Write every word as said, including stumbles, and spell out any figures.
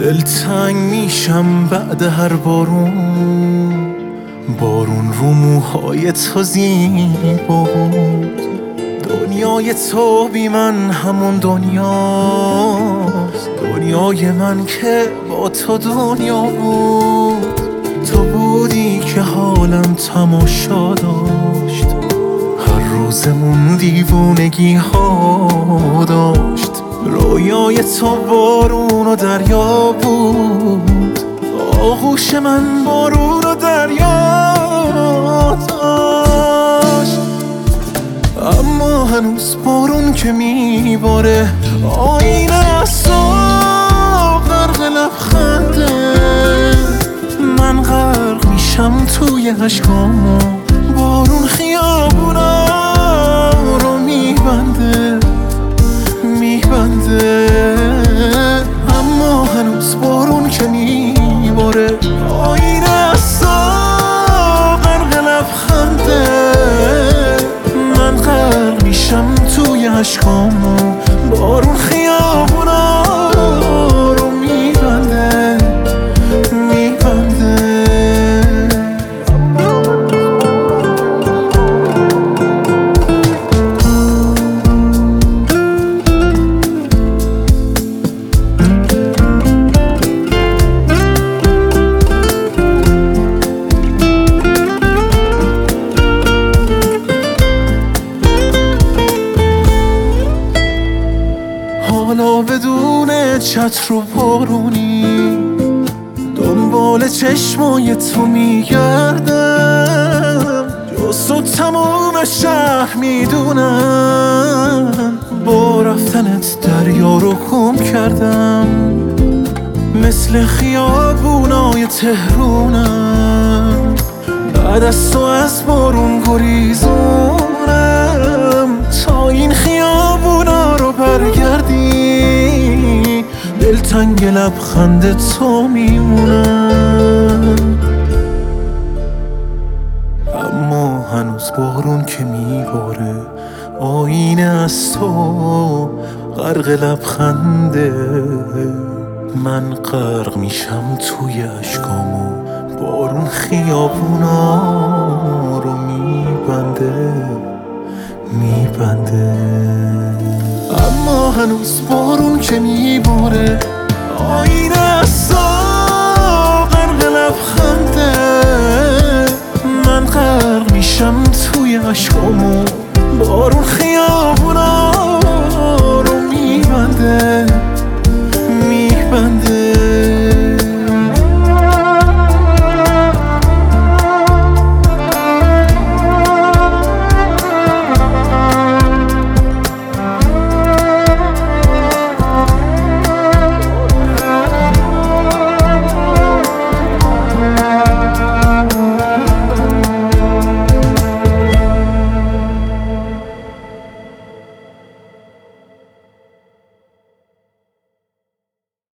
دلتنگ میشم بعد هر بارون، بارون رو موهای تو زیبا بود. دنیای تو بی من همون دنیاست، دنیای من که با تو دنیا بود. تو بودی که حالم تماشا داشت، هر روزمون دیوونگی ها داشت. رویای تو بارون و دریا بود، آغوش من بارون و دریا داشت. اما هنوز بارون که میباره آینه از تو غرق لبخنده. من غرق میشم توی عشقامو، بارون خیابونا رو میبنده میبنده. اما هنوز بارون که میباره آینه از تو غرق لبخنده. من غرق میشم توی عشقامو، بارون خیابونا رو میبنده میبنده. حالا بدون چتر و بارونی دنبال چشمای تو میگردم. جز تو تموم شهر میدونم، با رفتنت دریا رو گم کردم. مثل خیابونای تهرونم، بعد از تو از بارون گریزونم. تا این خیابونا رو برگردی دلتنگ لبخند تو میمونم. اما هنوز بارون که میباره آینه از تو غرق لبخنده. من غرق میشم توی عشقامو، بارون خیابونا رو میبنده میبنده. اما هنوز بارون که میباره آینه از تو غرق لبخنده. من غرق میشم توی عشقامو، بارون خیابونا رو میبنده میبنده.